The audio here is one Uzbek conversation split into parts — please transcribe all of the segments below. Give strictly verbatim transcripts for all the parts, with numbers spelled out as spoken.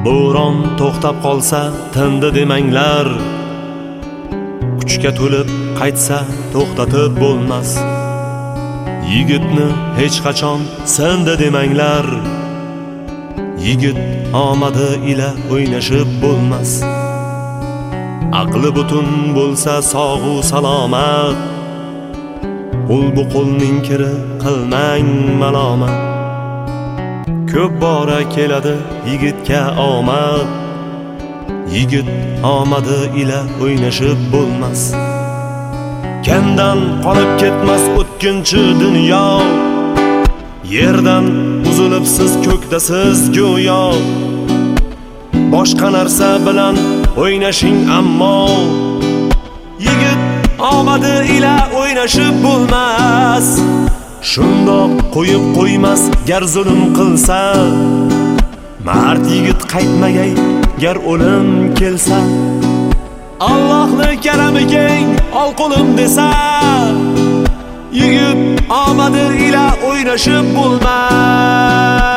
Bo'ron to'xtab qolsa tindi demanglar, kuchga to'lib qaytsa to'xtatib bo'lmas. Yigitni hech qachon sindi demanglar, yigit omadi ila o'ynashib bo'lmas. Aqli butun bo'lsa sog'u salomat, qo'l bu qo'lning kiri qilmang malomat. Ko'p bora keladi yigitga omad, yigit omadi ila o'ynashib bo'lmas. Kendan qolib ketmas o'tkinchi dunyo, yerdan uzilibsiz ko'kdasiz go'yo. Boshqa narsa bilan o'ynashing ammo, yigit omadi ila o'ynashib bo'lmas. Shundoq qo'yib qo'ymas gar zulm qilsa, mard yigit qaytmagay gar o'lim kelsa. Allohning karami keng ol qo'lim desa, yigit omadi ila o'ynashib bo'lmas.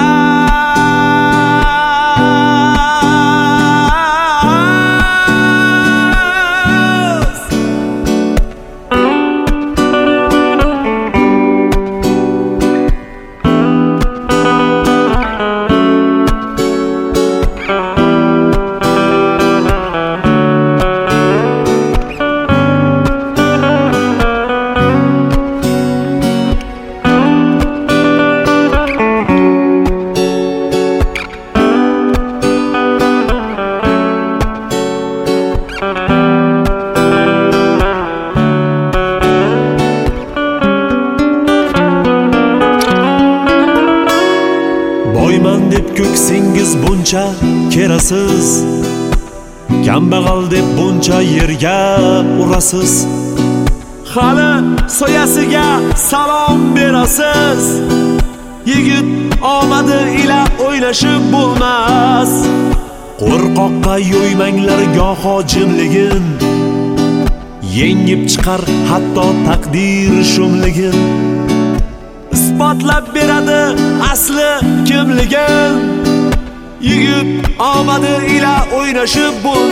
Boyman deb ko'ksingiz buncha kerasiz, kambag'al deb buncha yerga urasiz. Hali soyasiga salom berasiz, yigit omadi ila o'ynashib bo'lmas. Qo'rqoqqa yo'ymanglar goho jimligin, yengib chiqar hatto taqdir shumligin. Isbotlab beradi asli kimligin, yigit omadi ila o'ynashib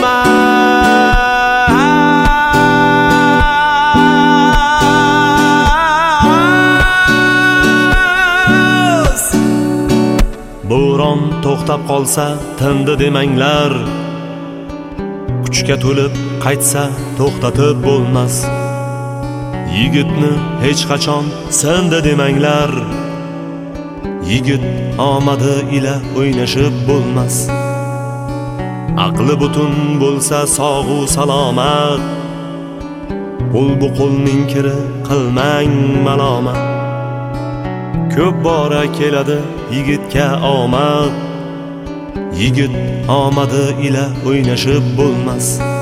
bo'lmas. Bo'ron to'xtab qolsa tindi demanglar, kuchga to'lib qaytsa to'xtatib bo'lmas. Yigitni hech qachon sindi demanglar, yigit omadi ila o'ynashib bo'lmas. Aqli butun bo'lsa sog'u salomat, qo'l bu qo'lning kiri qilmang malomat. Ko'p bora keladi yigitga omad, yigit omadi ila o'ynashib bo'lmas.